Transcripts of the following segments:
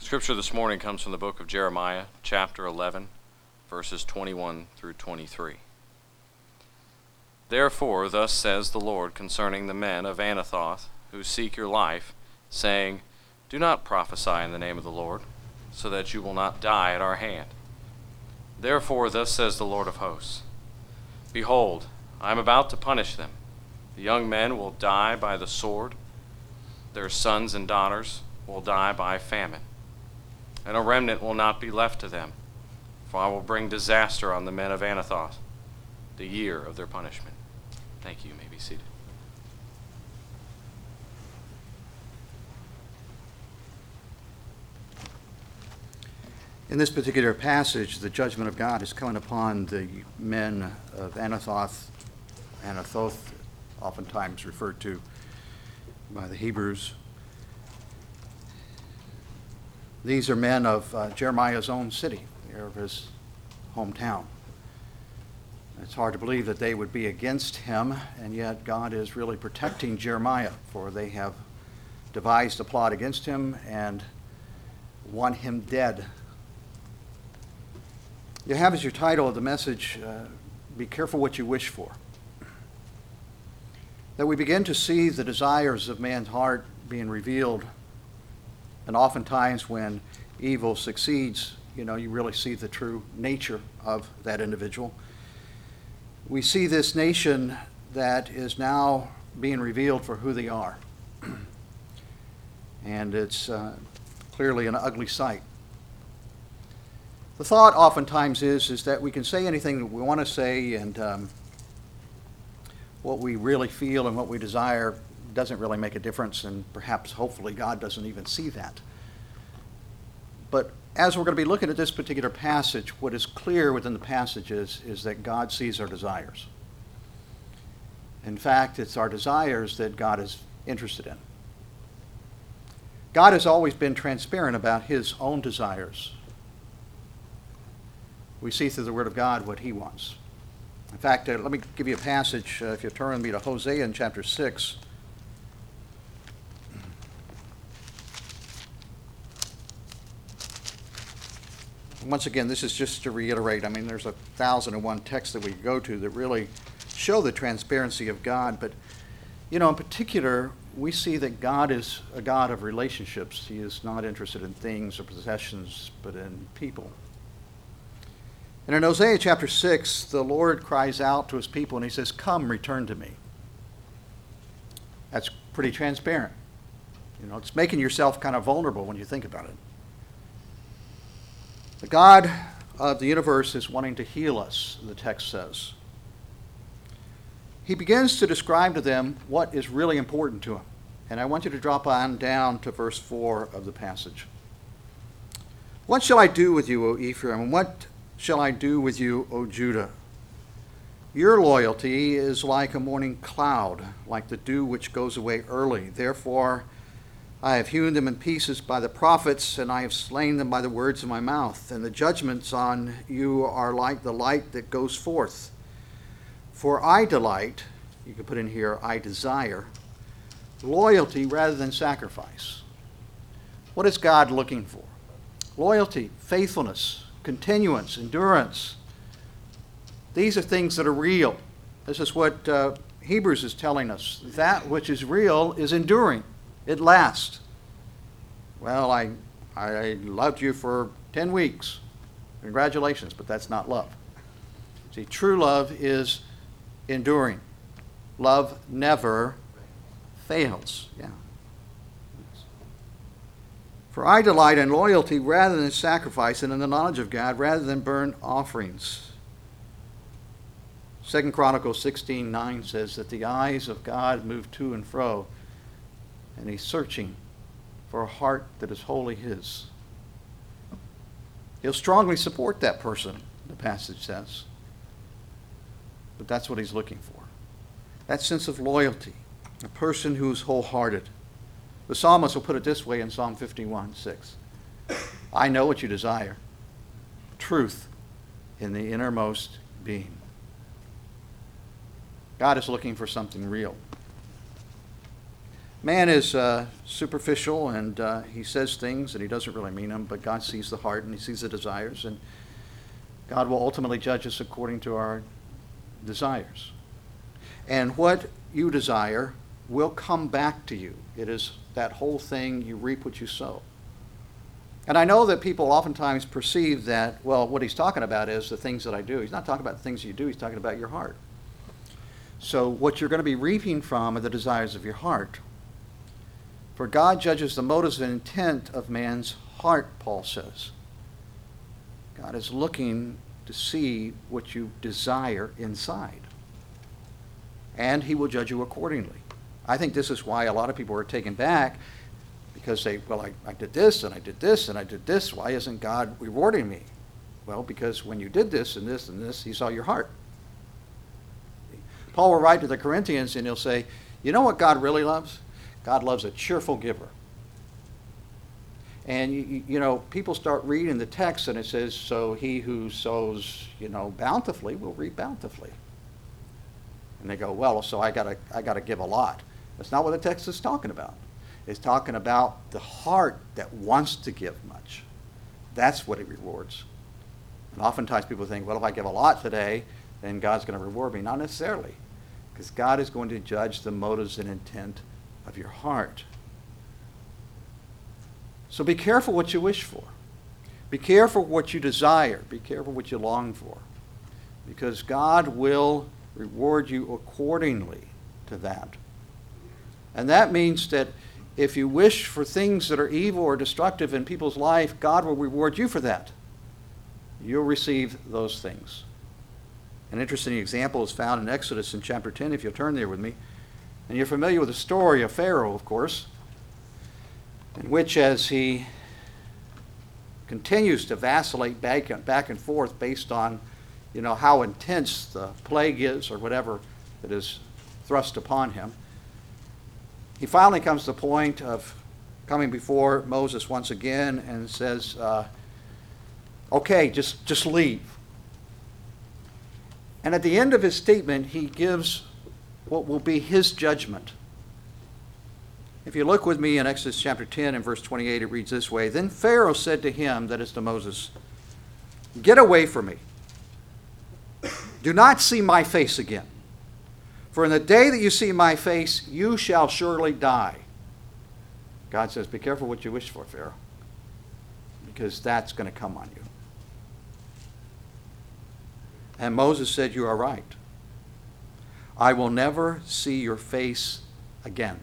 Scripture this morning comes from the book of Jeremiah, chapter 11, verses 21 through 23. Therefore, thus says the Lord concerning the men of Anathoth who seek your life, saying, Do not prophesy in the name of the Lord, so that you will not die at our hand. Therefore, thus says the Lord of hosts, Behold, I am about to punish them. The young men will die by the sword, their sons and daughters will die by famine, and a remnant will not be left to them, for I will bring disaster on the men of Anathoth, the year of their punishment. Thank you. You may be seated. In this particular passage, the judgment of God is coming upon the men of Anathoth, oftentimes referred to by the Hebrews. These are men of Jeremiah's own city, of his hometown. It's hard to believe that they would be against him, and yet God is really protecting Jeremiah, for they have devised a plot against him and want him dead. You have as your title of the message, Be Careful What You Wish For. That we begin to see the desires of man's heart being revealed. And oftentimes when evil succeeds, you really see the true nature of that individual. We see this nation that is now being revealed for who they are. And it's clearly an ugly sight. The thought oftentimes is that we can say anything that we want to say, and what we really feel and what we desire doesn't really make a difference, and perhaps, hopefully, God doesn't even see that. But as we're going to be looking at this particular passage, what is clear within the passage is that God sees our desires. In fact, it's our desires that God is interested in. God has always been transparent about his own desires. We see through the Word of God what he wants. In fact, let me give you a passage. If you turn with me to Hosea in chapter 6. Once again, this is just to reiterate. There's 1,001 texts that we go to that really show the transparency of God. But, in particular, we see that God is a God of relationships. He is not interested in things or possessions, but in people. And in Hosea chapter 6, the Lord cries out to his people and he says, Come, return to me. That's pretty transparent. It's making yourself kind of vulnerable when you think about it. The God of the universe is wanting to heal us, the text says. He begins to describe to them what is really important to him. And I want you to drop on down to verse 4 of the passage. What shall I do with you, O Ephraim, and what shall I do with you, O Judah? Your loyalty is like a morning cloud, like the dew which goes away early. Therefore, I have hewn them in pieces by the prophets, and I have slain them by the words of my mouth. And the judgments on you are like the light that goes forth. For I delight, you can put in here, I desire, loyalty rather than sacrifice. What is God looking for? Loyalty, faithfulness, continuance, endurance. These are things that are real. This is what Hebrews is telling us. That which is real is enduring. It lasts. Well, I loved you for 10 weeks. Congratulations, but that's not love. See, true love is enduring. Love never fails. Yeah. For I delight in loyalty rather than sacrifice, and in the knowledge of God rather than burnt offerings. 2 Chronicles 16:9 says that the eyes of God move to and fro, and he's searching for a heart that is wholly his. He'll strongly support that person, the passage says. But that's what he's looking for. That sense of loyalty, a person who's wholehearted. The psalmist will put it this way in Psalm 51:6. I know what you desire, truth in the innermost being. God is looking for something real. Man is superficial, and he says things and he doesn't really mean them, but God sees the heart and he sees the desires, and God will ultimately judge us according to our desires. And what you desire will come back to you. It is that whole thing, you reap what you sow. And I know that people oftentimes perceive that, well, what he's talking about is the things that I do. He's not talking about the things you do, he's talking about your heart. So what you're going to be reaping from are the desires of your heart. For God judges the motives and intent of man's heart, Paul says. God is looking to see what you desire inside. And he will judge you accordingly. I think this is why a lot of people are taken back, because I did this, and I did this, and I did this. Why isn't God rewarding me? Well, because when you did this and this and this, he saw your heart. Paul will write to the Corinthians and he'll say, you know what God really loves? God loves a cheerful giver. And, you know, people start reading the text and it says, so he who sows, bountifully will reap bountifully. And they go, well, so I gotta give a lot. That's not what the text is talking about. It's talking about the heart that wants to give much. That's what he rewards. And oftentimes people think, well, if I give a lot today, then God's going to reward me. Not necessarily, because God is going to judge the motives and intent of your heart. So be careful what you wish for. Be careful what you desire. Be careful what you long for, because God will reward you accordingly to that. And that means that if you wish for things that are evil or destructive in people's life, God will reward you for that. You'll receive those things. An interesting example is found in Exodus in chapter 10, if you'll turn there with me. And you're familiar with the story of Pharaoh, of course, in which as he continues to vacillate back and forth based on, how intense the plague is or whatever that is thrust upon him, he finally comes to the point of coming before Moses once again and says, okay, just leave. And at the end of his statement, he gives what will be his judgment. If you look with me in Exodus chapter 10 and verse 28, it reads this way, Then Pharaoh said to him, that is to Moses, Get away from me. Do not see my face again. For in the day that you see my face, you shall surely die. God says, be careful what you wish for, Pharaoh, because that's going to come on you. And Moses said, you are right. I will never see your face again.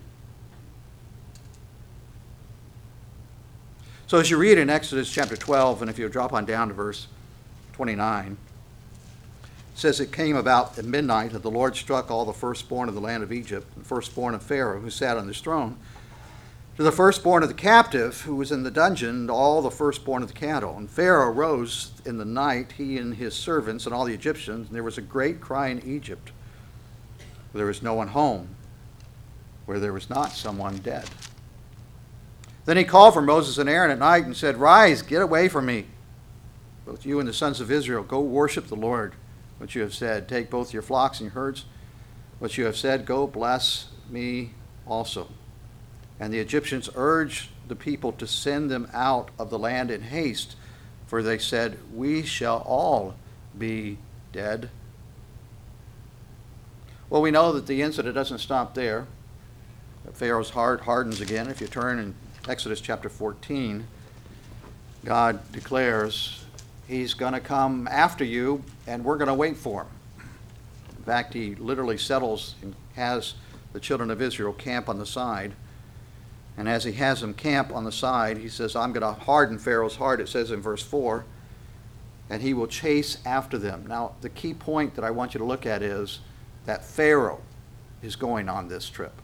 So as you read in Exodus chapter 12, and if you drop on down to verse 29, it says, It came about at midnight that the Lord struck all the firstborn of the land of Egypt, the firstborn of Pharaoh, who sat on his throne, to the firstborn of the captive, who was in the dungeon, and all the firstborn of the cattle. And Pharaoh rose in the night, he and his servants, and all the Egyptians, and there was a great cry in Egypt, for there was no one home, where there was not someone dead. Then he called for Moses and Aaron at night and said, Rise, get away from me, both you and the sons of Israel. Go worship the Lord. What you have said, take both your flocks and your herds. What you have said, go bless me also. And the Egyptians urged the people to send them out of the land in haste, for they said, We shall all be dead. Well, we know that the incident doesn't stop there. Pharaoh's heart hardens again. If you turn in Exodus chapter 14, God declares he's going to come after you, and we're going to wait for him. In fact, he literally settles and has the children of Israel camp on the side. And as he has them camp on the side, he says, I'm going to harden Pharaoh's heart, it says in verse 4, and he will chase after them. Now, the key point that I want you to look at is that Pharaoh is going on this trip.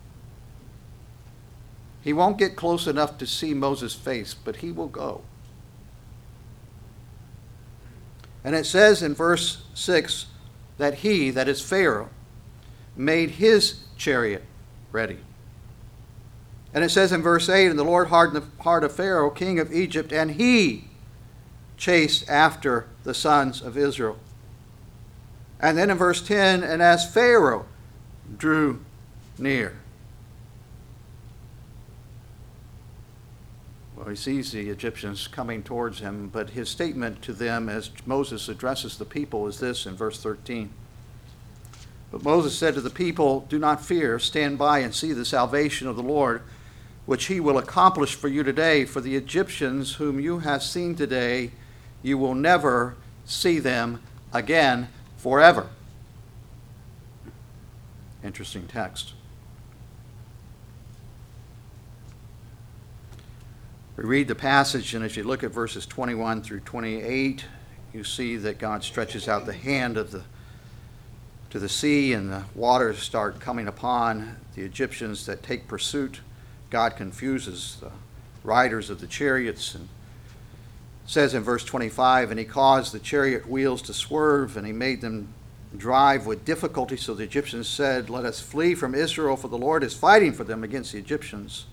He won't get close enough to see Moses' face, but he will go. And it says in verse 6 that he, that is Pharaoh, made his chariot ready. And it says in verse 8, And the Lord hardened the heart of Pharaoh, king of Egypt, and he chased after the sons of Israel. And then in verse 10, And as Pharaoh drew near. He sees the Egyptians coming towards him, but his statement to them as Moses addresses the people is this in verse 13. But Moses said to the people, "Do not fear, stand by and see the salvation of the Lord, which he will accomplish for you today. For the Egyptians whom you have seen today, you will never see them again forever." Interesting text. We read the passage, and as you look at verses 21 through 28, you see that God stretches out the hand to the sea, and the waters start coming upon the Egyptians that take pursuit. God confuses the riders of the chariots, and says in verse 25, "And he caused the chariot wheels to swerve, and he made them drive with difficulty. So the Egyptians said, 'Let us flee from Israel, for the Lord is fighting for them against the Egyptians.'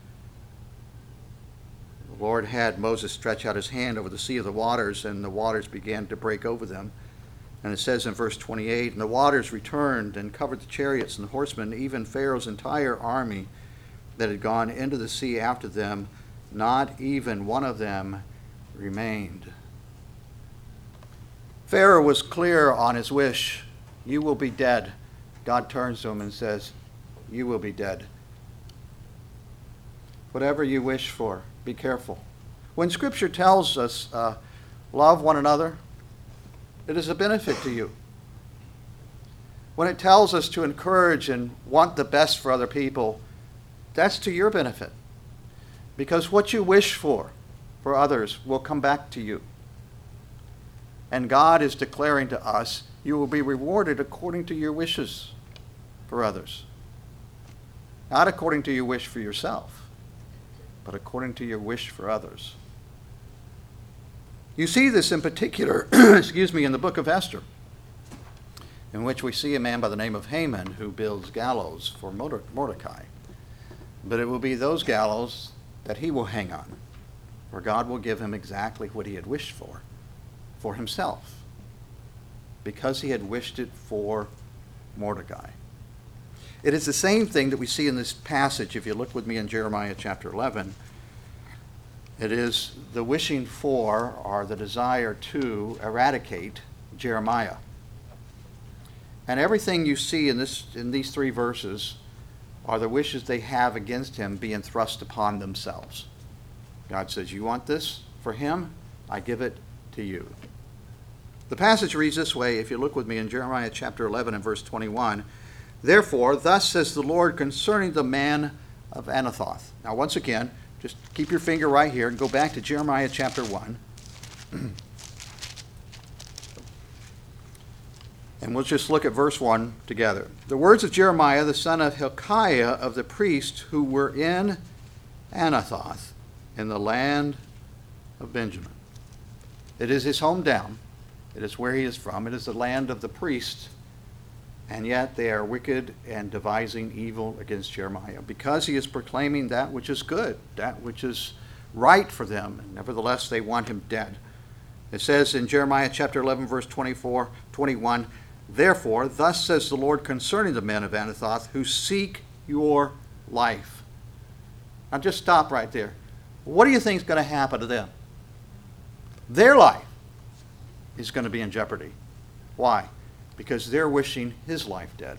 The Lord had Moses stretch out his hand over the sea of the waters, and the waters began to break over them. And it says in verse 28, "And the waters returned and covered the chariots and the horsemen, even Pharaoh's entire army that had gone into the sea after them. Not even one of them remained." Pharaoh was clear on his wish. "You will be dead." God turns to him and says, "You will be dead." Whatever you wish for, be careful. When Scripture tells us, love one another, it is a benefit to you. When it tells us to encourage and want the best for other people, that's to your benefit. Because what you wish for others will come back to you. And God is declaring to us, you will be rewarded according to your wishes for others. Not according to your wish for yourself, but according to your wish for others. You see this in particular, in the book of Esther, in which we see a man by the name of Haman who builds gallows for Mordecai. But it will be those gallows that he will hang on, where God will give him exactly what he had wished for himself, because he had wished it for Mordecai. It is the same thing that we see in this passage. If you look with me in Jeremiah chapter 11, it is the wishing for or the desire to eradicate Jeremiah. And everything you see in these three verses are the wishes they have against him being thrust upon themselves. God says, "You want this for him? I give it to you." The passage reads this way, if you look with me in Jeremiah chapter 11 and verse 21. "Therefore, thus says the Lord concerning the man of Anathoth." Now, once again, just keep your finger right here and go back to Jeremiah chapter 1. And we'll just look at verse 1 together. "The words of Jeremiah, the son of Hilkiah of the priest, who were in Anathoth, in the land of Benjamin." It is his hometown. It is where he is from. It is the land of the priests. And yet they are wicked and devising evil against Jeremiah, because he is proclaiming that which is good, that which is right for them. And nevertheless, they want him dead. It says in Jeremiah chapter 11, verse 21, "Therefore, thus says the Lord concerning the men of Anathoth who seek your life." Now just stop right there. What do you think is going to happen to them? Their life is going to be in jeopardy. Why? Because they're wishing his life dead.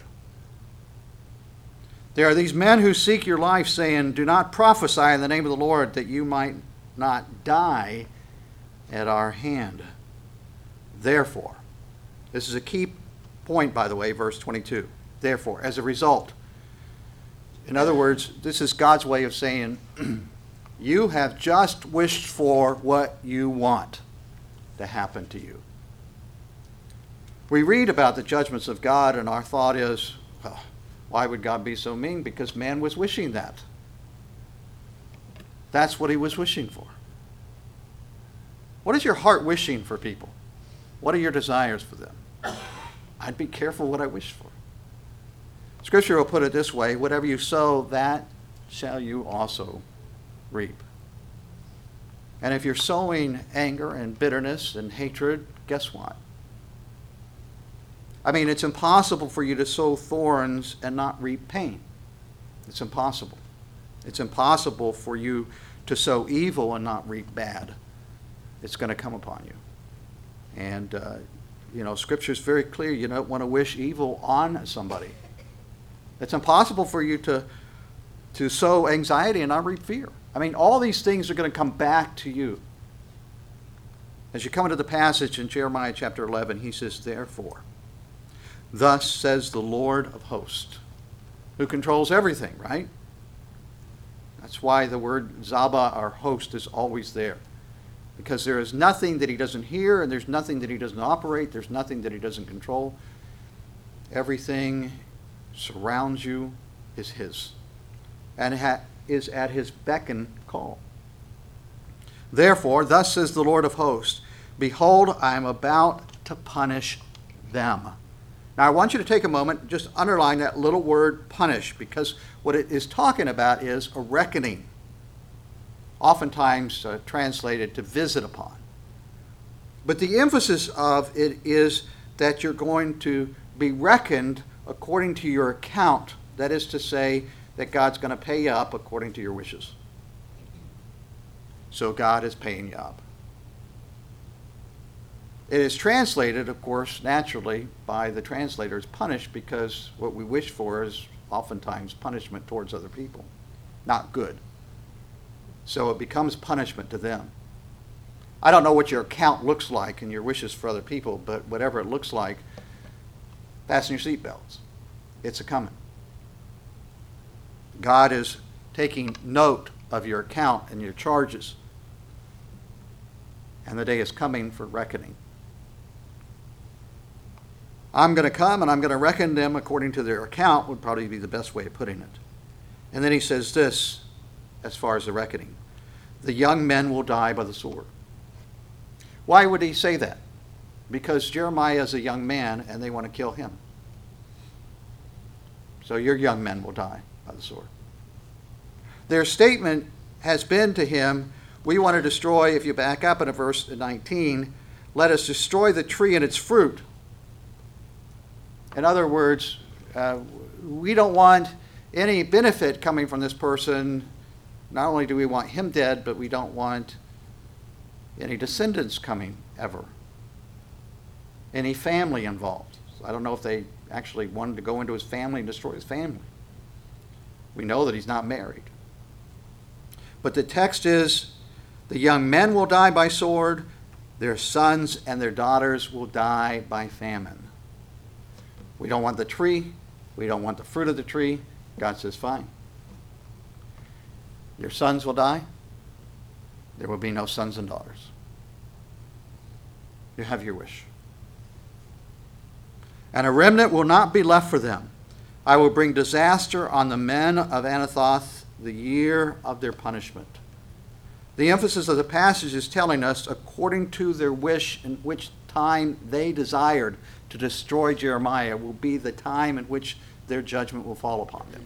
There are these men who seek your life, saying, "Do not prophesy in the name of the Lord, that you might not die at our hand." Therefore, this is a key point, by the way, verse 22. Therefore, as a result. In other words, this is God's way of saying, you have just wished for what you want to happen to you. We read about the judgments of God, and our thought is, well, why would God be so mean? Because man was wishing that. That's what he was wishing for. What is your heart wishing for people? What are your desires for them? I'd be careful what I wish for. Scripture will put it this way: whatever you sow, that shall you also reap. And if you're sowing anger and bitterness and hatred, guess what? I mean, it's impossible for you to sow thorns and not reap pain. It's impossible. It's impossible for you to sow evil and not reap bad. It's going to come upon you. And, Scripture is very clear. You don't want to wish evil on somebody. It's impossible for you to sow anxiety and not reap fear. I mean, all these things are going to come back to you. As you come into the passage in Jeremiah chapter 11, he says, therefore, thus says the Lord of hosts, who controls everything, right? That's why the word Zaba, our host, is always there. Because there is nothing that he doesn't hear, and there's nothing that he doesn't operate, there's nothing that he doesn't control. Everything surrounds you is his, and is at his beck and call. Therefore, thus says the Lord of hosts, behold, I am about to punish them. Now, I want you to take a moment, just underline that little word punish, because what it is talking about is a reckoning, oftentimes translated to visit upon. But the emphasis of it is that you're going to be reckoned according to your account. That is to say, that God's going to pay you up according to your wishes. So God is paying you up. It is translated, of course, naturally by the translators, punished, because what we wish for is oftentimes punishment towards other people, not good. So it becomes punishment to them. I don't know what your account looks like and your wishes for other people, but whatever it looks like, fasten your seatbelts. It's a coming. God is taking note of your account and your charges. And the day is coming for reckoning. I'm going to come and I'm going to reckon them according to their account would probably be the best way of putting it. And then he says this, as far as the reckoning. The young men will die by the sword. Why would he say that? Because Jeremiah is a young man and they want to kill him. So your young men will die by the sword. Their statement has been to him, we want to destroy, if you back up in verse 19, let us destroy the tree and its fruit. In other words, we don't want any benefit coming from this person. Not only do we want him dead, but we don't want any descendants coming ever. Any family involved. So I don't know if they actually wanted to go into his family and destroy his family. We know that he's not married. But the text is, the young men will die by sword, their sons and their daughters will die by famine. We don't want the tree. We don't want the fruit of the tree. God says, fine. Your sons will die. There will be no sons and daughters. You have your wish. And a remnant will not be left for them. I will bring disaster on the men of Anathoth the year of their punishment. The emphasis of the passage is telling us, according to their wish, in which time they desired to destroy Jeremiah will be the time in which their judgment will fall upon them.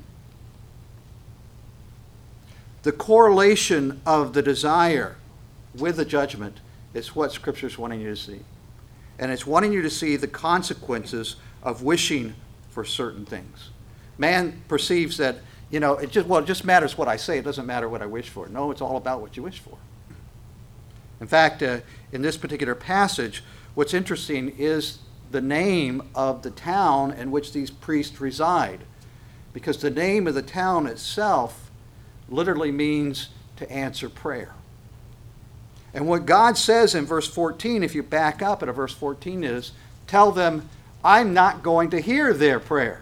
The correlation of the desire with the judgment is what Scripture is wanting you to see. And it's wanting you to see the consequences of wishing for certain things. Man perceives that, it just matters what I say. It doesn't matter what I wish for. No, it's all about what you wish for. In fact, in this particular passage, what's interesting is the name of the town in which these priests reside. Because the name of the town itself literally means to answer prayer. And what God says in verse 14, if you back up at verse 14, is, tell them, I'm not going to hear their prayer.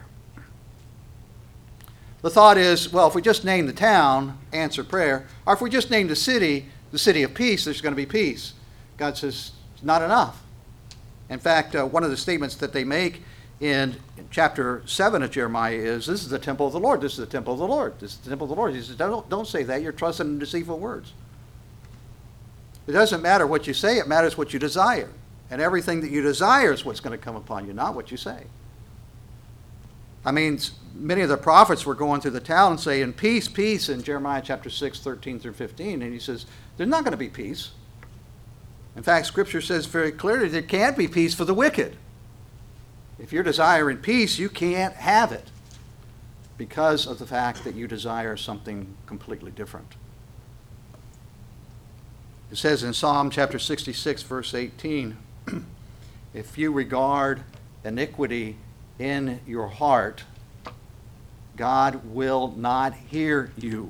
The thought is, well, if we just name the town, answer prayer, or if we just name the city of peace, there's going to be peace. God says, it's not enough. In fact, one of the statements that they make in chapter 7 of Jeremiah is, this is the temple of the Lord, this is the temple of the Lord, this is the temple of the Lord. He says, don't say that, you're trusting in deceitful words. It doesn't matter what you say, it matters what you desire. And everything that you desire is what's going to come upon you, not what you say. I mean, many of the prophets were going through the town saying, peace, peace, in Jeremiah chapter 6, 13 through 15. And he says, there's not going to be peace. In fact, Scripture says very clearly there can't be peace for the wicked. If you're desiring peace, you can't have it because of the fact that you desire something completely different. It says in Psalm chapter 66, verse 18, if you regard iniquity in your heart, God will not hear you.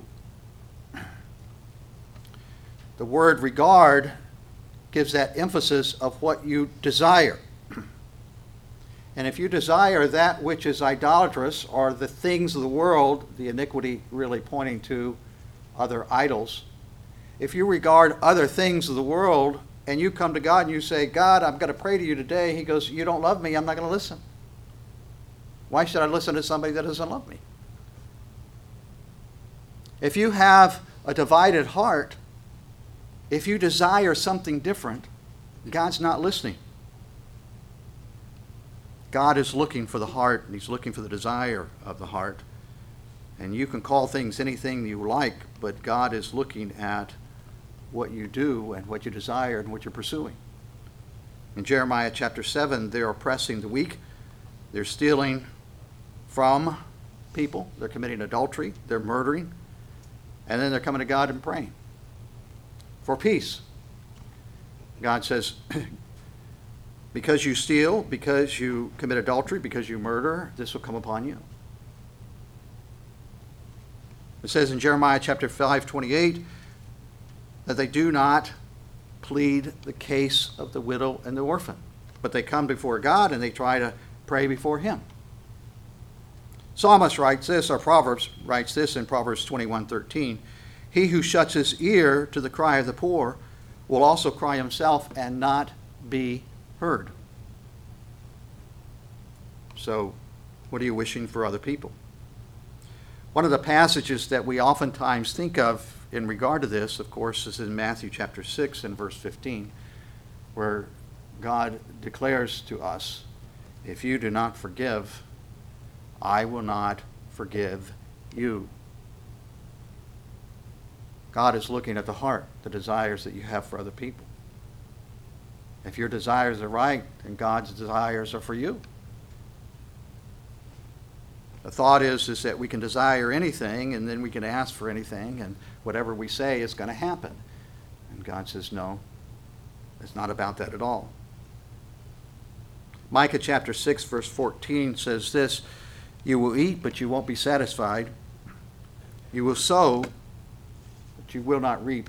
The word regard gives that emphasis of what you desire. And if you desire that which is idolatrous, or the things of the world, the iniquity really pointing to other idols, if you regard other things of the world and you come to God and you say, God, I'm going to pray to you today, he goes, you don't love me, I'm not going to listen. Why should I listen to somebody that doesn't love me? If you have a divided heart, if you desire something different, God's not listening. God is looking for the heart, and he's looking for the desire of the heart. And you can call things anything you like, but God is looking at what you do and what you desire and what you're pursuing. In Jeremiah chapter 7, they're oppressing the weak. They're stealing from people. They're committing adultery. They're murdering. And then they're coming to God and praying for peace. God says, because you steal, because you commit adultery, because you murder, this will come upon you. It says in Jeremiah chapter 5:28 that they do not plead the case of the widow and the orphan, but they come before God and they try to pray before him. Psalmist writes this, or Proverbs writes this in Proverbs 21:13. He who shuts his ear to the cry of the poor will also cry himself and not be heard. So, what are you wishing for other people? One of the passages that we oftentimes think of in regard to this, of course, is in Matthew chapter 6 and verse 15, where God declares to us, if you do not forgive, I will not forgive you. God is looking at the heart, the desires that you have for other people. If your desires are right, then God's desires are for you. The thought is that we can desire anything, and then we can ask for anything, and whatever we say is going to happen. And God says, no, it's not about that at all. Micah chapter 6, verse 14 says this, you will eat, but you won't be satisfied. You will sow, but you will not reap.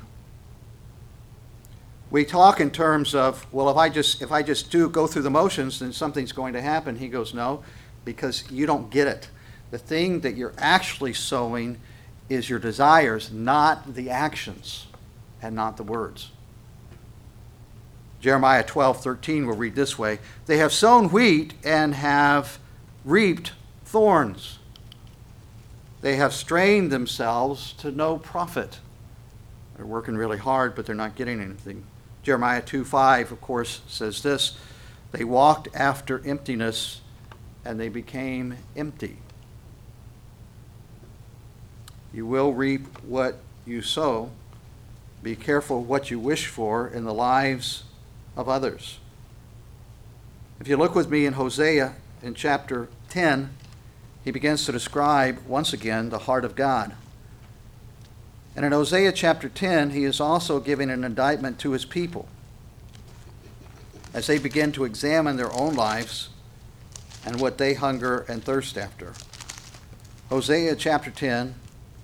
We talk in terms of, well, if I just go through the motions, then something's going to happen. He goes, no, because you don't get it. The thing that you're actually sowing is your desires, not the actions and not the words. Jeremiah 12:13 will read this way, they have sown wheat and have reaped thorns. They have strained themselves to no profit. They're working really hard, but they're not getting anything. Jeremiah 2:5, of course, says this, they walked after emptiness and they became empty. You will reap what you sow. Be careful what you wish for in the lives of others. If you look with me in Hosea in chapter 10, he begins to describe once again the heart of God. And in Hosea chapter 10, he is also giving an indictment to his people as they begin to examine their own lives and what they hunger and thirst after. Hosea chapter 10,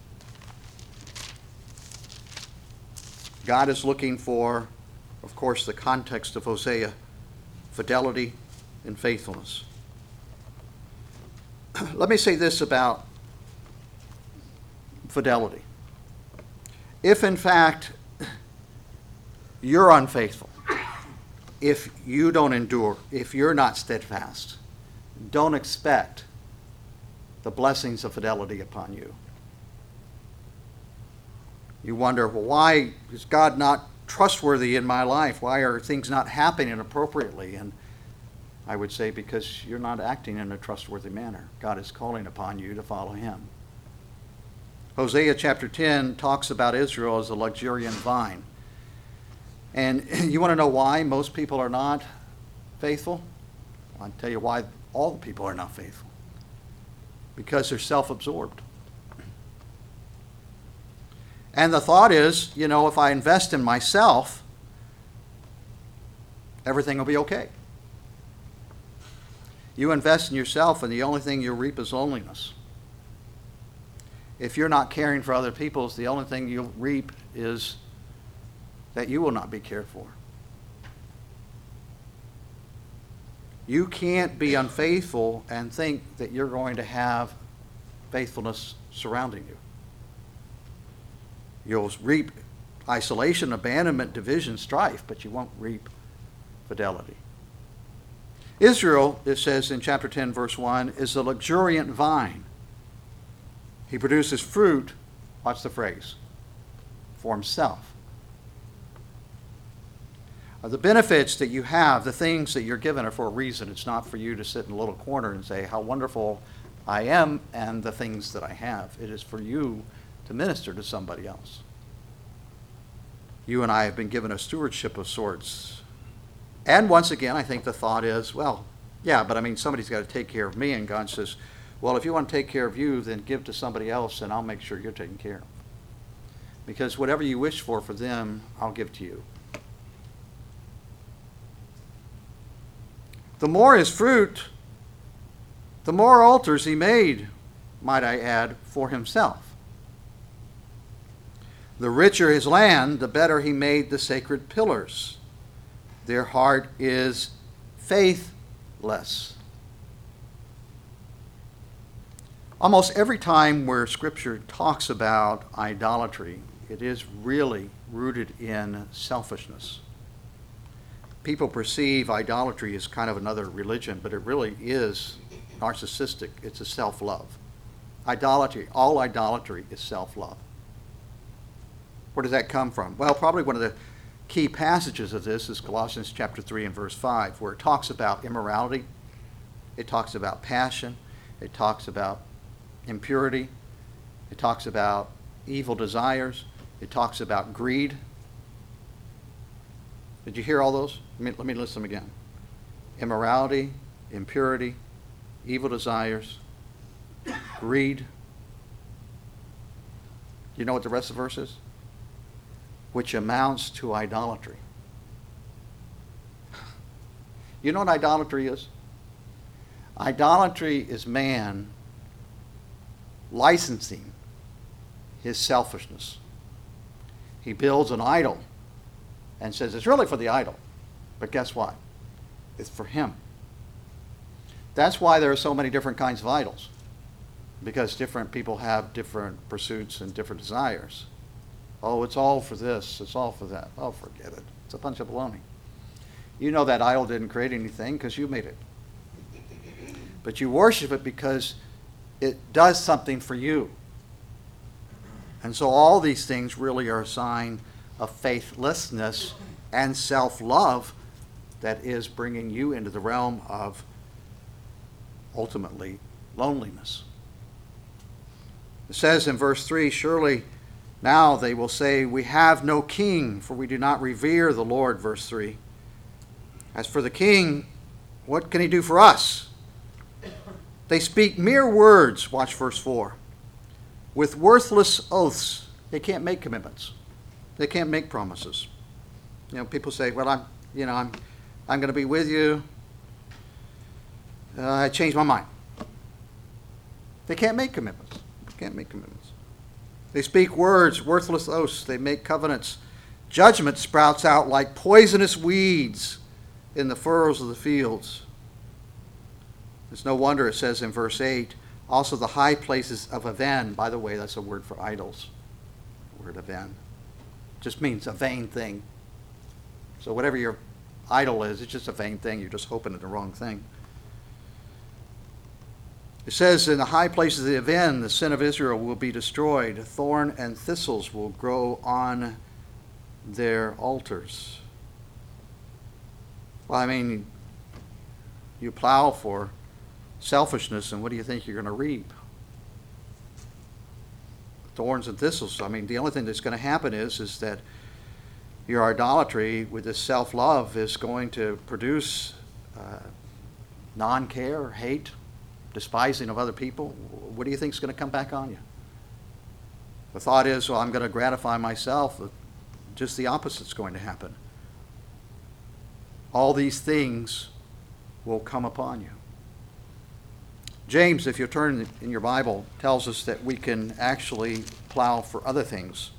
God is looking for, of course, the context of Hosea, fidelity and faithfulness. Let me say this about fidelity. If in fact you're unfaithful, if you don't endure, if you're not steadfast, don't expect the blessings of fidelity upon you. You wonder, well, why is God not trustworthy in my life? Why are things not happening appropriately? And I would say because you're not acting in a trustworthy manner. God is calling upon you to follow him. Hosea chapter 10 talks about Israel as a luxuriant vine. And you want to know why most people are not faithful? I'll tell you why all the people are not faithful. Because they're self-absorbed. And the thought is, if I invest in myself, everything will be okay. You invest in yourself, and the only thing you'll reap is loneliness. If you're not caring for other people, the only thing you'll reap is that you will not be cared for. You can't be unfaithful and think that you're going to have faithfulness surrounding you. You'll reap isolation, abandonment, division, strife, but you won't reap fidelity. Israel, it says in chapter 10, verse 1, is a luxuriant vine. He produces fruit, watch the phrase, for himself. The benefits that you have, the things that you're given are for a reason. It's not for you to sit in a little corner and say how wonderful I am and the things that I have. It is for you to minister to somebody else. You and I have been given a stewardship of sorts. And once again, I think the thought is, well, yeah, but somebody's got to take care of me. And God says, well, if you want to take care of you, then give to somebody else and I'll make sure you're taken care of. Because whatever you wish for them, I'll give to you. The more his fruit, the more altars he made, might I add, for himself. The richer his land, the better he made the sacred pillars. Their heart is faithless. Almost every time where Scripture talks about idolatry, it is really rooted in selfishness. People perceive idolatry as kind of another religion, but it really is narcissistic. It's a self-love. All idolatry is self-love. Where does that come from? Well, probably one of the key passages of this is Colossians chapter 3 and verse 5, where it talks about immorality, it talks about passion, it talks about impurity, it talks about evil desires, it talks about greed. Did you hear all those? Let me list them again. Immorality, impurity, evil desires, greed. You know what the rest of the verse is? Which amounts to idolatry. You know what idolatry is? Idolatry is man licensing his selfishness. He builds an idol and says it's really for the idol. But guess what? It's for him. That's why there are so many different kinds of idols. Because different people have different pursuits and different desires. Oh, it's all for this, it's all for that. Oh, forget it. It's a bunch of baloney. You know that idol didn't create anything because you made it. But you worship it because it does something for you. And so all these things really are a sign of faithlessness and self-love that is bringing you into the realm of, ultimately, loneliness. It says in verse 3, surely now they will say, we have no king, for we do not revere the Lord, verse 3. As for the king, what can he do for us? They speak mere words, watch verse 4. With worthless oaths, they can't make commitments. They can't make promises. People say, well, I'm going to be with you. I changed my mind. They can't make commitments. They speak words, worthless oaths. They make covenants. Judgment sprouts out like poisonous weeds in the furrows of the fields. It's no wonder it says in verse 8, also the high places of Aven. By the way, that's a word for idols. The word Aven just means a vain thing. So whatever your idol is, it's just a vain thing. You're just hoping at the wrong thing. It says, in the high places of the Aven, the sin of Israel will be destroyed. Thorn and thistles will grow on their altars. Well, you plow for selfishness, and what do you think you're going to reap? Thorns and thistles. The only thing that's going to happen is that your idolatry with this self-love is going to produce non-care, hate, despising of other people. What do you think is going to come back on you? The thought is, well, I'm going to gratify myself. Just the opposite's going to happen. All these things will come upon you. James, if you turn in your Bible, tells us that we can actually plow for other things.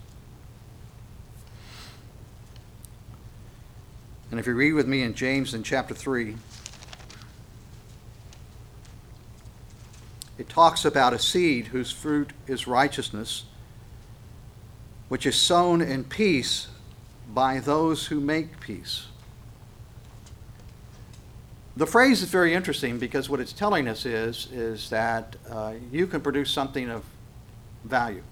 And if you read with me in James in chapter 3, it talks about a seed whose fruit is righteousness, which is sown in peace by those who make peace. The phrase is very interesting because what it's telling us is that you can produce something of value.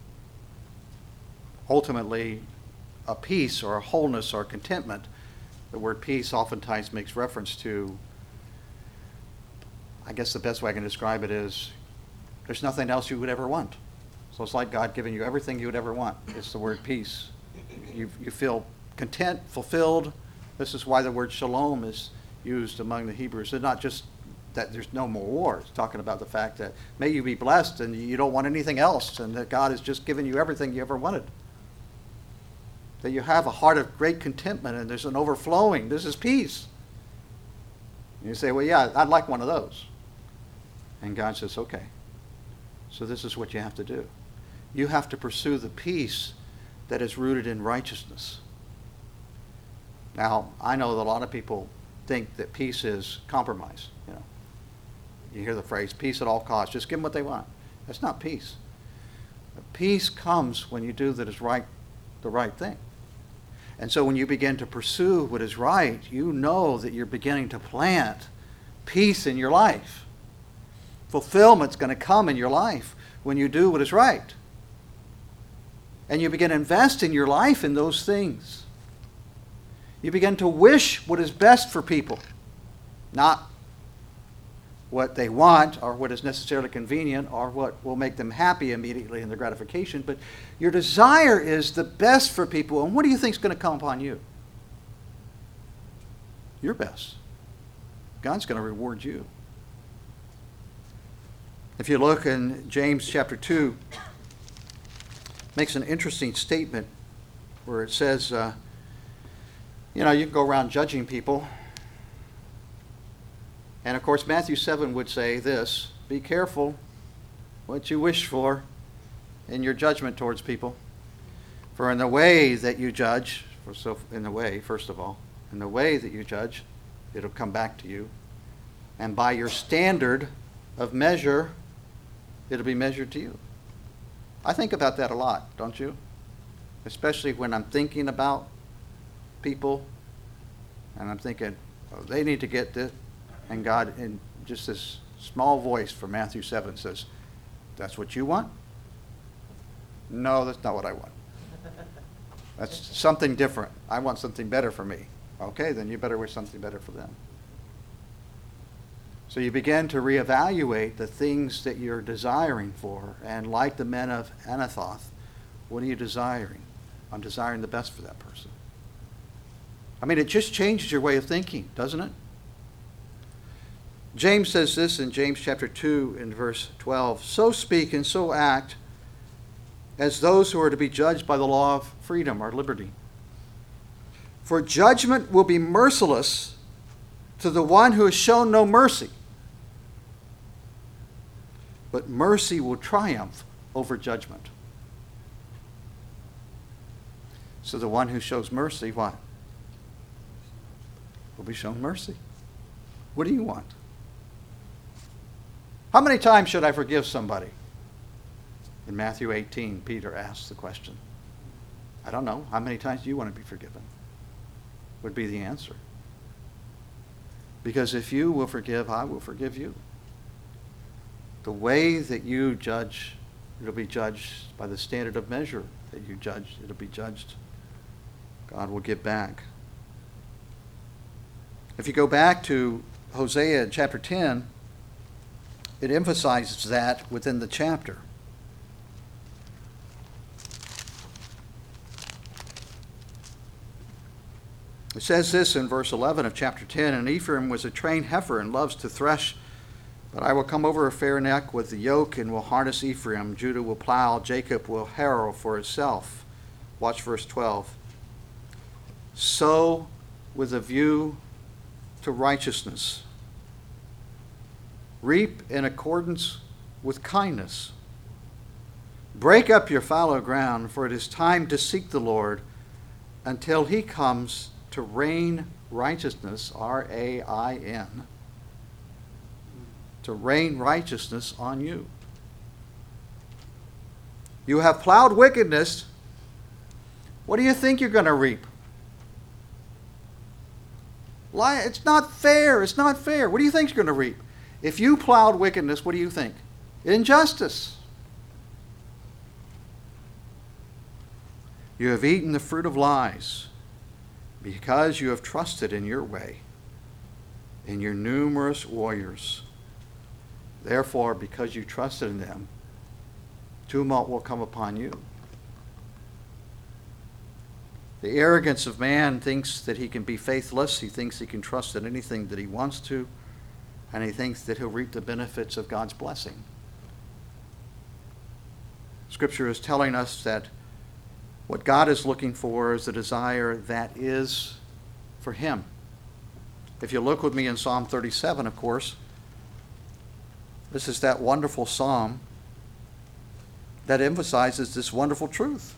Ultimately, a peace or a wholeness or contentment. The word peace oftentimes makes reference to, I guess the best way I can describe it is, there's nothing else you would ever want. So it's like God giving you everything you would ever want. It's the word peace. You feel content, fulfilled. This is why the word shalom is used among the Hebrews. It's not just that there's no more war. It's talking about the fact that may you be blessed and you don't want anything else, and that God has just given you everything you ever wanted. That you have a heart of great contentment and there's an overflowing. This is peace. And you say, well, yeah, I'd like one of those. And God says, okay. So this is what you have to do. You have to pursue the peace that is rooted in righteousness. Now, I know that a lot of people think that peace is compromise. You hear the phrase, peace at all costs. Just give them what they want. That's not peace. Peace comes when you do the right thing. And so when you begin to pursue what is right, you know that you're beginning to plant peace in your life. Fulfillment's going to come in your life when you do what is right. And you begin to invest in your life in those things. You begin to wish what is best for people, not what they want or what is necessarily convenient or what will make them happy immediately in their gratification, but your desire is the best for people. And what do you think is going to come upon you? Your best. God's going to reward you. If you look in James chapter 2, it makes an interesting statement where it says, you can go around judging people. And of course, Matthew 7 would say this, be careful what you wish for in your judgment towards people. For in the way that you judge, first of all, in the way that you judge, it'll come back to you. And by your standard of measure, it'll be measured to you. I think about that a lot, don't you? Especially when I'm thinking about people and I'm thinking, oh, they need to get this. And God, in just this small voice from Matthew 7 says, that's what you want? No, that's not what I want. That's something different. I want something better for me. Okay, then you better wish something better for them. So you begin to reevaluate the things that you're desiring for. And like the men of Anathoth, what are you desiring? I'm desiring the best for that person. I mean, it just changes your way of thinking, doesn't it? James says this in James chapter 2 in verse 12. So speak and so act as those who are to be judged by the law of freedom or liberty. For judgment will be merciless to the one who has shown no mercy. But mercy will triumph over judgment. So the one who shows mercy, what? Will be shown mercy. What do you want? How many times should I forgive somebody? In Matthew 18, Peter asks the question. I don't know. How many times do you want to be forgiven? Would be the answer. Because if you will forgive, I will forgive you. The way that you judge, it'll be judged by the standard of measure that you judge. It'll be judged. God will give back. If you go back to Hosea chapter 10, it emphasizes that within the chapter. It says this in verse 11 of chapter 10, and Ephraim was a trained heifer and loves to thresh But I will come over a fair neck with the yoke and will harness Ephraim. Judah will plow, Jacob will harrow for itself. Watch verse 12. Sow with a view to righteousness. Reap in accordance with kindness. Break up your fallow ground, for it is time to seek the Lord until he comes to rain righteousness, R-A-I-N, to rain righteousness on you. You have plowed wickedness. What do you think you're going to reap? It's not fair. It's not fair. What do you think you're going to reap? If you plowed wickedness, what do you think? Injustice. You have eaten the fruit of lies because you have trusted in your way, in your numerous warriors. Therefore, because you trusted in them, tumult will come upon you. The arrogance of man thinks that he can be faithless. He thinks he can trust in anything that he wants to, and he thinks that he'll reap the benefits of God's blessing. Scripture is telling us that what God is looking for is a desire that is for him. If you look with me in Psalm 37, of course, this is that wonderful psalm that emphasizes this wonderful truth.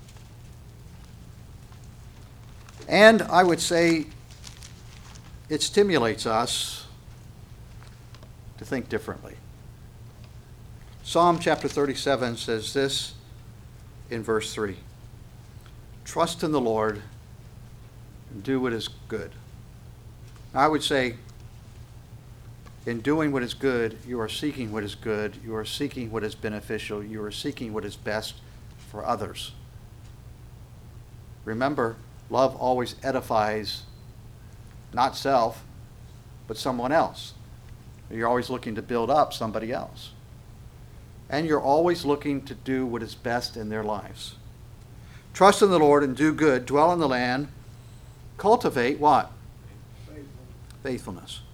And I would say it stimulates us to think differently. Psalm chapter 37 says this in verse 3. Trust in the Lord and do what is good. I would say in doing what is good, you are seeking what is good, you are seeking what is beneficial, you are seeking what is best for others. Remember, love always edifies not self, but someone else. You're always looking to build up somebody else. And you're always looking to do what is best in their lives. Trust in the Lord and do good. Dwell in the land. Cultivate what? Faithfulness.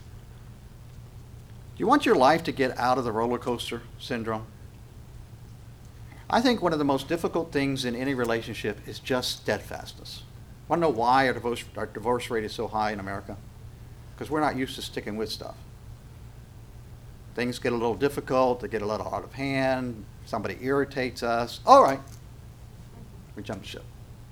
Do you want your life to get out of the roller coaster syndrome? I think one of the most difficult things in any relationship is just steadfastness. Want to know why our divorce rate is so high in America? Because we're not used to sticking with stuff. Things get a little difficult, they get a little out of hand, somebody irritates us. All right, we jump ship.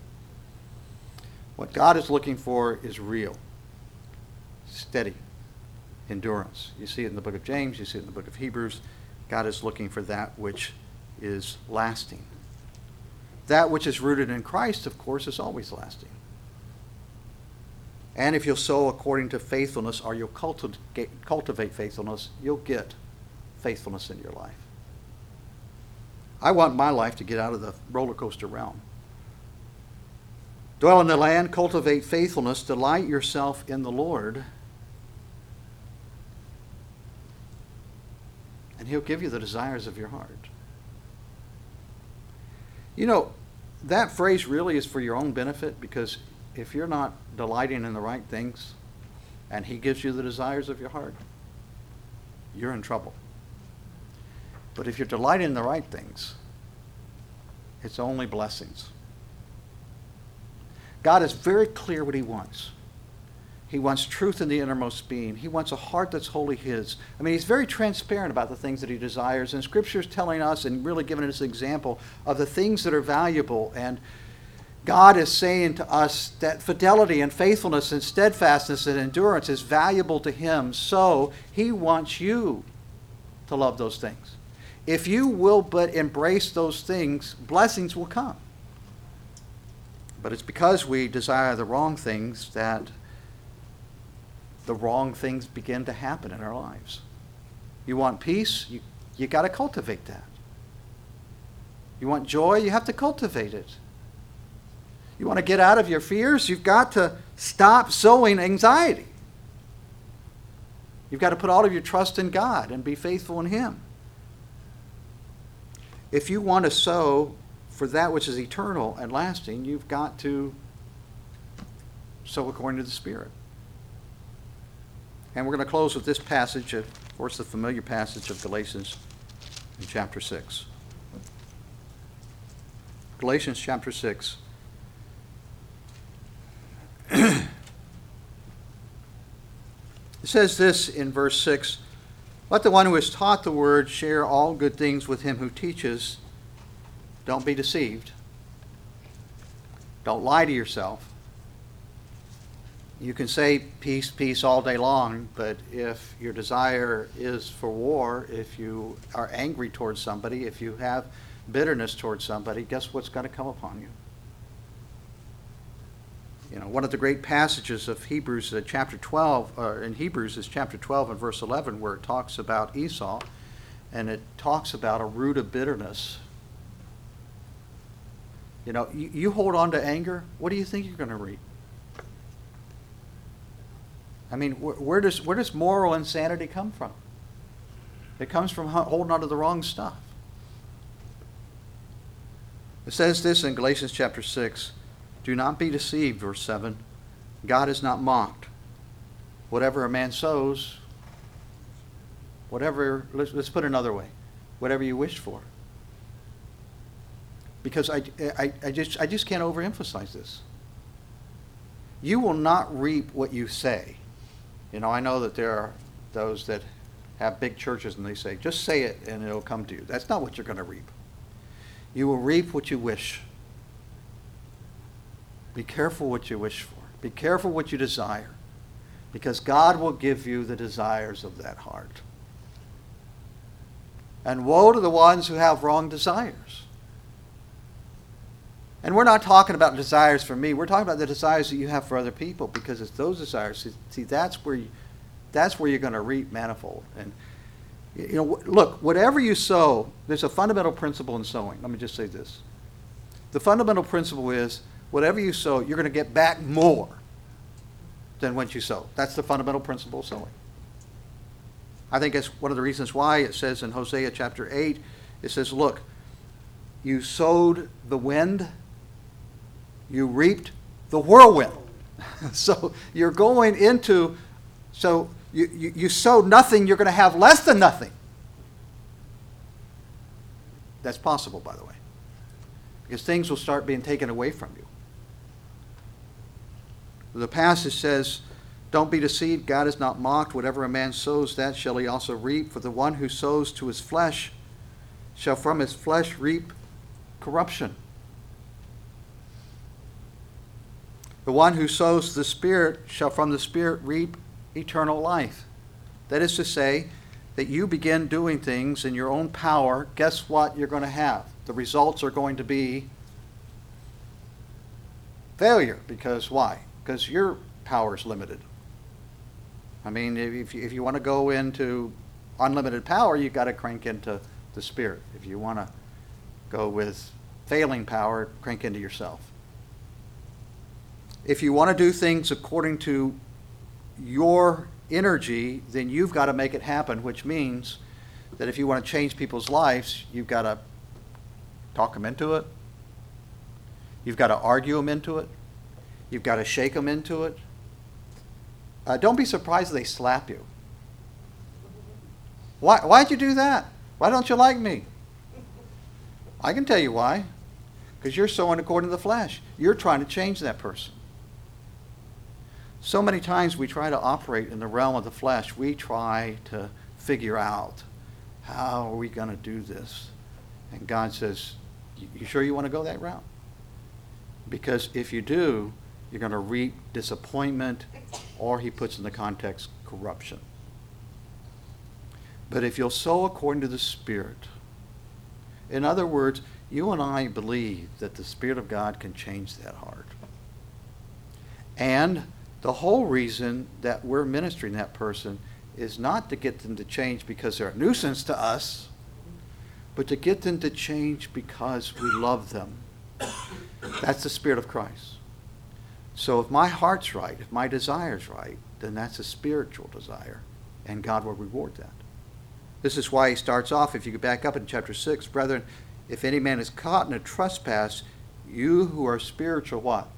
What God is looking for is real, steady endurance. You see it in the book of James, you see it in the book of Hebrews. God is looking for that which is lasting. That which is rooted in Christ, of course, is always lasting. And if you'll sow according to faithfulness, or you'll cultivate faithfulness, you'll get faithfulness in your life. I want my life to get out of the roller coaster realm. Dwell in the land, cultivate faithfulness, delight yourself in the Lord, and he'll give you the desires of your heart. You know, that phrase really is for your own benefit, because if you're not delighting in the right things and he gives you the desires of your heart, you're in trouble. But if you're delighting in the right things, it's only blessings. God is very clear what he wants. He wants truth in the innermost being. He wants a heart that's wholly his. I mean, he's very transparent about the things that he desires. And Scripture is telling us and really giving us an example of the things that are valuable. And God is saying to us that fidelity and faithfulness and steadfastness and endurance is valuable to him. So he wants you to love those things. If you will but embrace those things, blessings will come. But it's because we desire the wrong things that the wrong things begin to happen in our lives. You want peace? You got to cultivate that. You want joy? You have to cultivate it. You want to get out of your fears? You've got to stop sowing anxiety. You've got to put all of your trust in God and be faithful in him. If you want to sow for that which is eternal and lasting, you've got to sow according to the Spirit. And we're going to close with this passage of course, the familiar passage of Galatians in chapter 6. Galatians chapter 6. It says this in verse 6, "Let the one who is taught the word share all good things with him who teaches. Don't be deceived. Don't lie to yourself. You can say peace, peace all day long, but if your desire is for war, if you are angry towards somebody, if you have bitterness towards somebody, guess what's going to come upon you?" You know, one of the great passages of Hebrews, chapter 12, in Hebrews is chapter 12 and verse 11, where it talks about Esau, and it talks about a root of bitterness. You know, you hold on to anger, what do you think you're going to reap? I mean, where does moral insanity come from? It comes from holding on to the wrong stuff. It says this in Galatians chapter 6, "Do not be deceived," verse 7. "God is not mocked. Whatever a man sows, let's put it another way, whatever you wish for." Because I just can't overemphasize this. You will not reap what you say. You know, I know that there are those that have big churches and they say, just say it and it'll come to you. That's not what you're going to reap. You will reap what you wish. Be careful what you wish for. Be careful what you desire. Because God will give you the desires of that heart. And woe to the ones who have wrong desires. And we're not talking about desires for me. We're talking about the desires that you have for other people, because it's those desires. See, that's where you're going to reap manifold. And you know, look, whatever you sow, there's a fundamental principle in sowing. Let me just say this: the fundamental principle is whatever you sow, you're going to get back more than what you sow. That's the fundamental principle of sowing. I think that's one of the reasons why it says in Hosea chapter 8, it says, "Look, you sowed the wind, you reaped the whirlwind." So you're going into, so you sow nothing, you're going to have less than nothing. That's possible, by the way, because things will start being taken away from you. The passage says, "Don't be deceived, God is not mocked. Whatever a man sows, that shall he also reap. For the one who sows to his flesh shall from his flesh reap corruption. The one who sows to the Spirit shall from the Spirit reap eternal life." That is to say, that you begin doing things in your own power, guess what you're going to have? The results are going to be failure. Because why? Because your power is limited. I mean, if you want to go into unlimited power, you've got to crank into the Spirit. If you want to go with failing power, crank into yourself. If you want to do things according to your energy, then you've got to make it happen, which means that if you want to change people's lives, you've got to talk them into it. You've got to argue them into it. You've got to shake them into it. Don't be surprised if they slap you. Why'd you do that? Why don't you like me? I can tell you why. Because you're sowing according to the flesh. You're trying to change that person. So many times we try to operate in the realm of the flesh. We try to figure out, how are we going to do this? And God says, you sure you want to go that route? Because if you do, you're going to reap disappointment, or he puts in the context, corruption. But if you'll sow according to the Spirit, in other words, you and I believe that the Spirit of God can change that heart. And the whole reason that we're ministering that person is not to get them to change because they're a nuisance to us, but to get them to change because we love them. That's the Spirit of Christ. So if my heart's right, if my desire's right, then that's a spiritual desire, and God will reward that. This is why he starts off, if you go back up in chapter 6, "Brethren, if any man is caught in a trespass, you who are spiritual," what?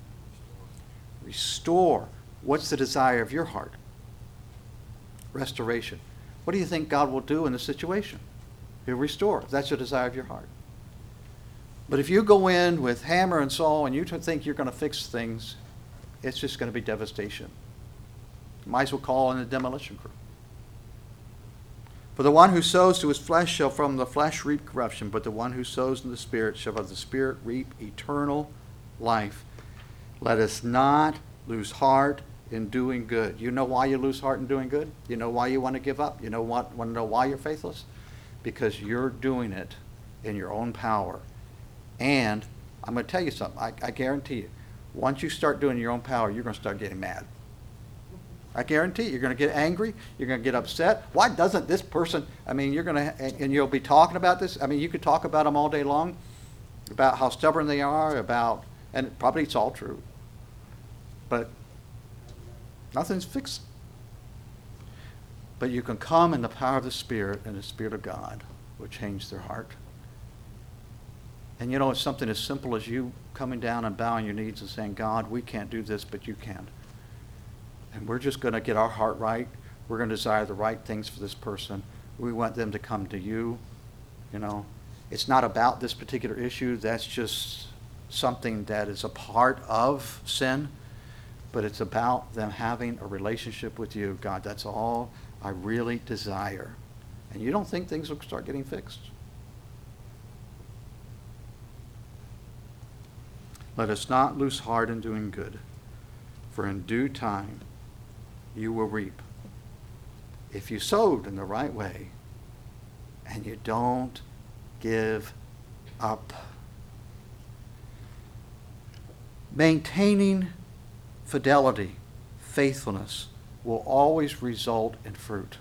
Restore. What's the desire of your heart? Restoration. what do you think God will do in the situation? He'll restore. That's the desire of your heart. But if you go in with hammer and saw and you think you're going to fix things, it's just going to be devastation. You might as well call in a demolition crew. For the one who sows to his flesh shall from the flesh reap corruption, but the one who sows in the Spirit shall of the Spirit reap eternal life. Let us not lose heart in doing good. You know why you lose heart in doing good? You know why you want to give up? You know what? Want to know why you're faithless? Because you're doing it in your own power. And I'm going to tell you something. I guarantee you, once you start doing your own power, you're going to start getting mad. I guarantee you, you're going to get angry. You're going to get upset. Why doesn't this person, you're going to, and you'll be talking about this. You could talk about them all day long, about how stubborn they are, and probably it's all true. But nothing's fixed. But you can come in the power of the Spirit, and the Spirit of God will change their heart. And it's something as simple as you coming down and bowing your knees and saying, God, we can't do this, but you can. And we're just going to get our heart right. We're going to desire the right things for this person. We want them to come to you. It's not about this particular issue. That's just something that is a part of sin. But it's about them having a relationship with you. God, that's all I really desire. And you don't think things will start getting fixed? Let us not lose heart in doing good, for in due time you will reap. If you sowed in the right way and you don't give up. Maintaining fidelity, faithfulness, will always result in fruit.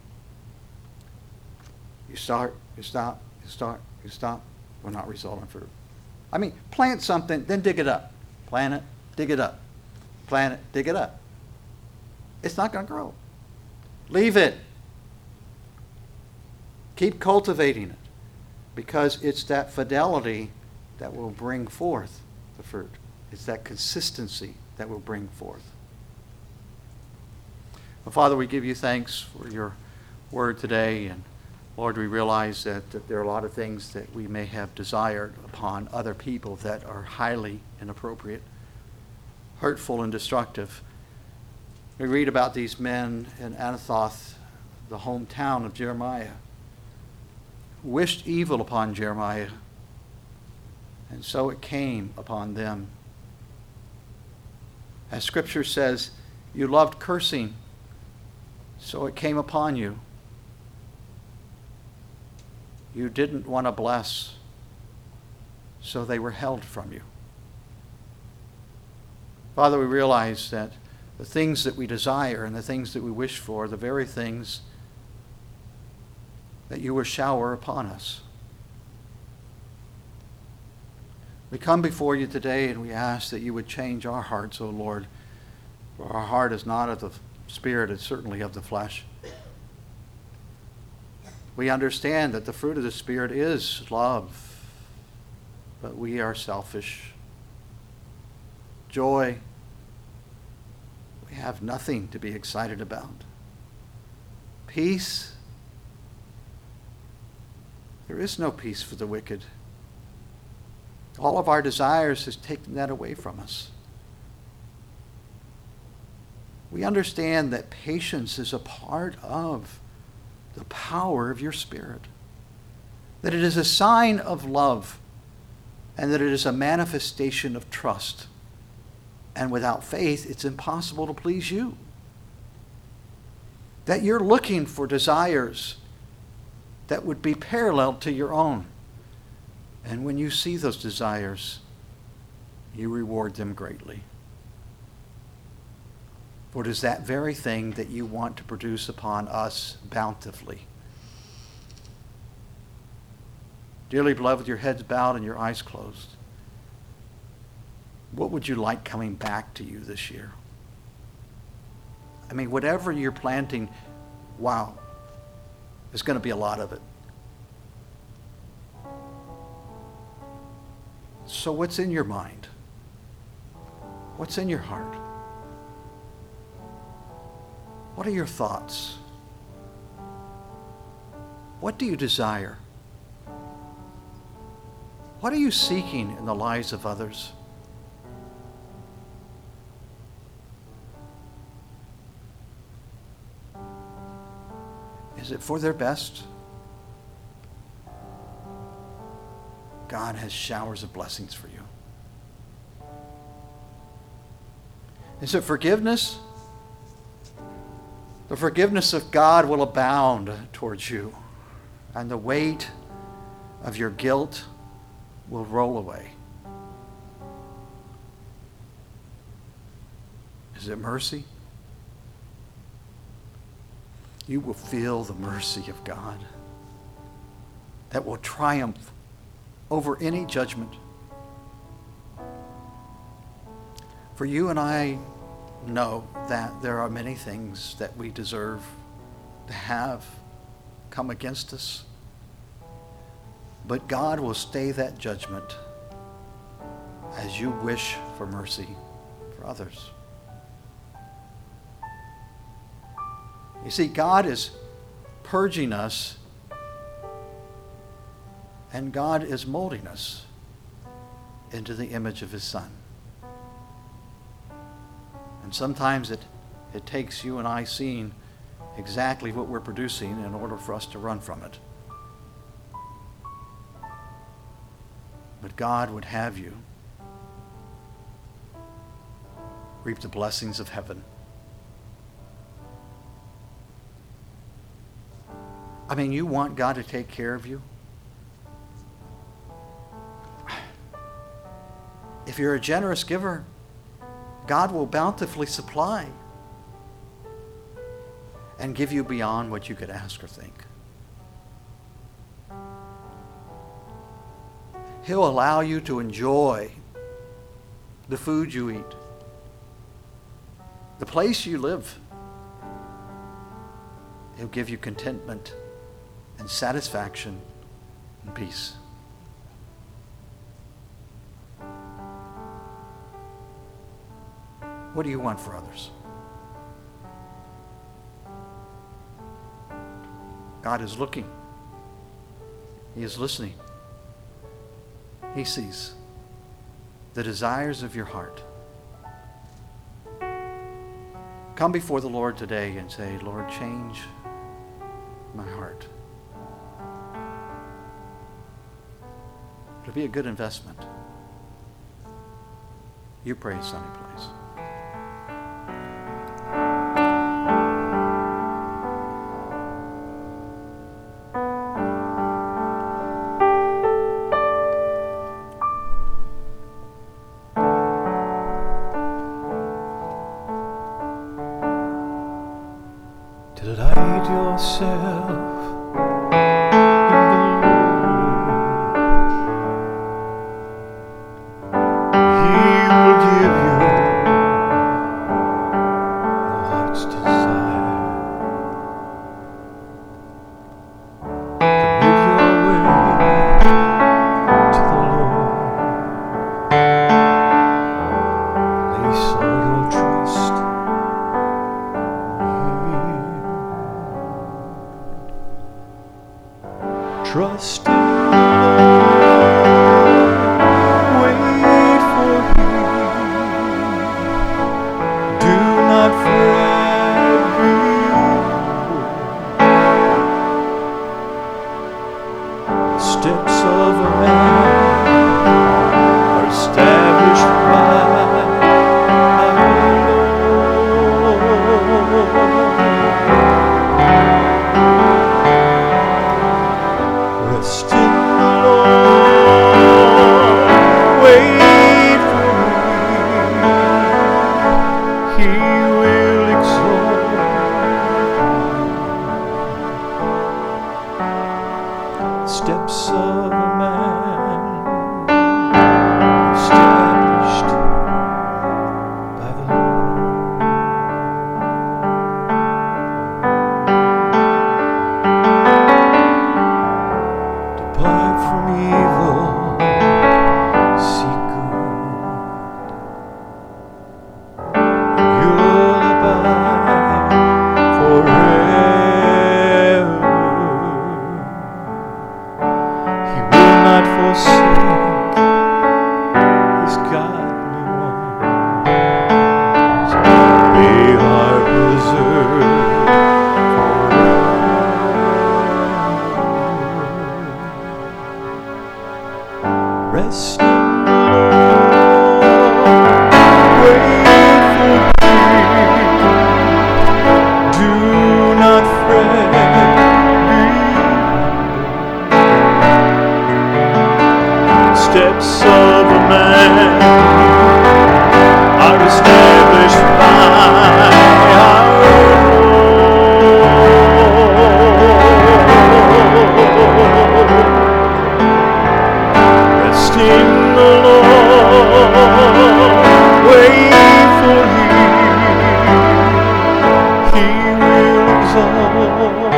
You start, you stop, you start, you stop, will not result in fruit. Plant something, then dig it up. Plant it, dig it up. Plant it, dig it up. It's not going to grow. Leave it. Keep cultivating it, because it's that fidelity that will bring forth the fruit. It's that consistency that will bring forth. Well, Father, we give you thanks for your word today. And Lord, we realize that there are a lot of things that we may have desired upon other people that are highly inappropriate, hurtful, and destructive. We read about these men in Anathoth, the hometown of Jeremiah, who wished evil upon Jeremiah, and so it came upon them. As Scripture says, you loved cursing, so it came upon you. You didn't want to bless, so they were held from you. Father, we realize that the things that we desire and the things that we wish for are the very things that you will shower upon us. We come before you today and we ask that you would change our hearts, O Lord. For our heart is not of the Spirit, it's certainly of the flesh. We understand that the fruit of the Spirit is love, but we are selfish. Joy, we have nothing to be excited about. Peace, there is no peace for the wicked. All of our desires has taken that away from us. We understand that patience is a part of the power of your Spirit, that it is a sign of love, and that it is a manifestation of trust. And without faith, it's impossible to please you. That you're looking for desires that would be parallel to your own. And when you see those desires, you reward them greatly. For it is that very thing that you want to produce upon us bountifully. Dearly beloved, with your heads bowed and your eyes closed, what would you like coming back to you this year? Whatever you're planting, wow, there's going to be a lot of it. So what's in your mind? What's in your heart? What are your thoughts? What do you desire? What are you seeking in the lives of others? Is it for their best? God has showers of blessings for you. Is it forgiveness? The forgiveness of God will abound towards you, and the weight of your guilt will roll away. Is it mercy? You will feel the mercy of God that will triumph over any judgment. For you and I know that there are many things that we deserve to have come against us. But God will stay that judgment as you wish for mercy for others. You see, God is purging us, and God is molding us into the image of His Son. And sometimes it takes you and I seeing exactly what we're producing in order for us to run from it. But God would have you reap the blessings of heaven. I mean, you want God to take care of you? If you're a generous giver, God will bountifully supply and give you beyond what you could ask or think. He'll allow you to enjoy the food you eat, the place you live. He'll give you contentment and satisfaction and peace. What do you want for others? God is looking. He is listening. He sees the desires of your heart. Come before the Lord today and say, Lord, change my heart. It'll be a good investment. You pray, Sonny, please. Delight yourself in the Lord. He will give you your heart's desire. Commit your way to the Lord. Place all your trust Trust in the Lord, wait for Him, do not fret before. Steps of a man are established by the Lord. Rest Steps of a man are established by our Lord. Rest in the Lord, wait for Him, He will exalt.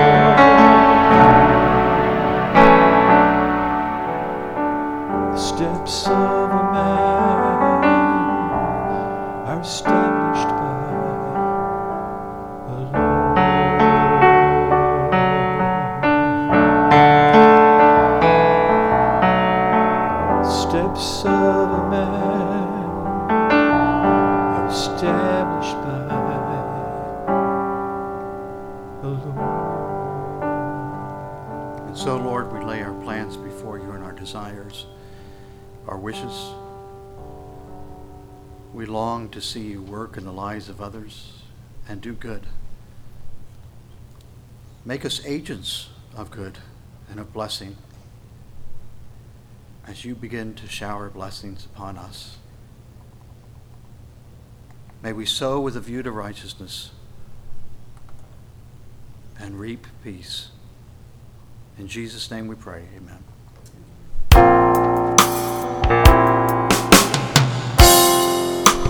Steps of a man are established by the Lord. Steps of a man are established by the Lord. And so, Lord, we lay our plans before you and our desires, our wishes. We long to see you work in the lives of others and do good. Make us agents of good and of blessing as you begin to shower blessings upon us. May we sow with a view to righteousness and reap peace. In Jesus' name we pray, amen.